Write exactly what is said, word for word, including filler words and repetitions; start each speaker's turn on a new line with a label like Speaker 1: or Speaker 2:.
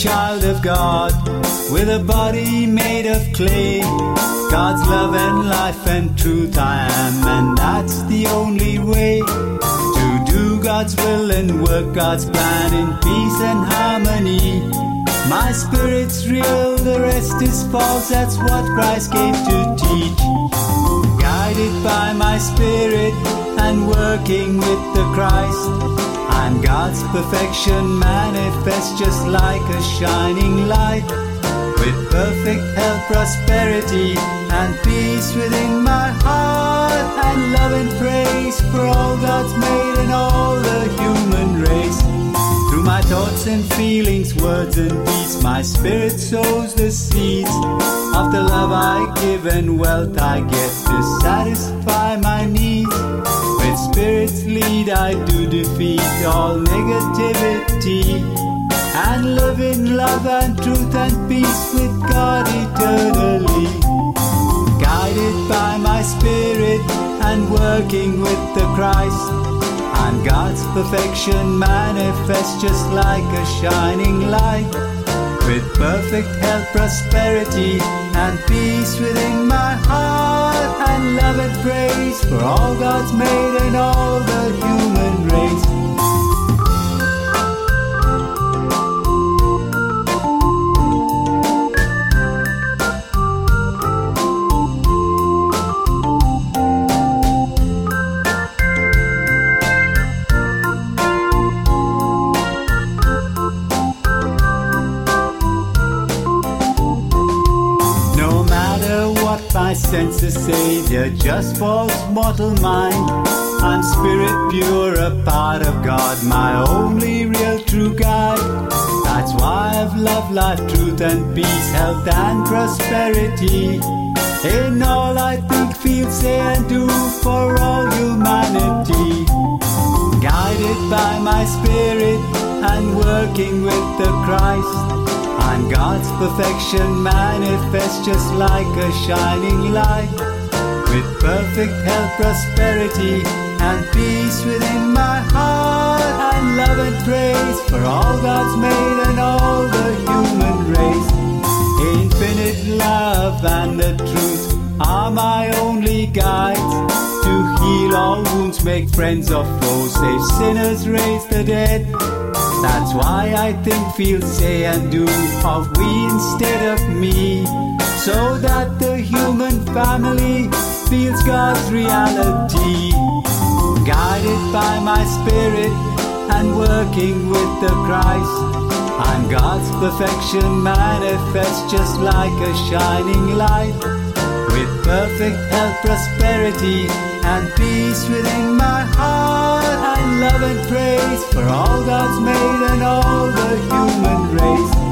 Speaker 1: child of God, with a body made of clay. God's love and life and truth I am, and that's the only way to do God's will and work God's plan in peace and harmony. My spirit's real, the rest is false, that's what Christ came to teach. Guided by my spirit and working with the Christ, I'm God's perfection manifest, just like a shining light, with perfect health, prosperity and peace within my heart, and love and praise for all God's made and all the human race. Through my thoughts and feelings, words and deeds, my spirit sows the seeds of the love I give and wealth I get to satisfy my needs. With spirit's lead I do defeat all negativity, and live in love and truth and peace with God eternally. Guided by my spirit and working with the Christ, I'm God's perfection manifest, just like a shining light, with perfect health, prosperity and peace within my heart, and love and praise for all God's made and all the human race. My senses say they're just false mortal mind. I'm spirit pure, a part of God, my only real true guide. That's why I've love, life, truth and peace, health and prosperity. In all I think, feel, say and do for all humanity. Guided by my spirit and working with the Christ, I'm God's perfection manifest, just like a shining light, with perfect health, prosperity and peace within my heart, and love and praise for all God's made and all the human race. Infinite love and the truth are my only guides, to heal all wounds, make friends of foes, save sinners, raise the dead. That's why I think, feel, say and do of we instead of me, so that the human family feels God's reality. Guided by my spirit and working with the Christ, I'm God's perfection manifest, just like a shining light, with perfect health, prosperity and peace within my heart, and love and praise for all God's made and all the human race.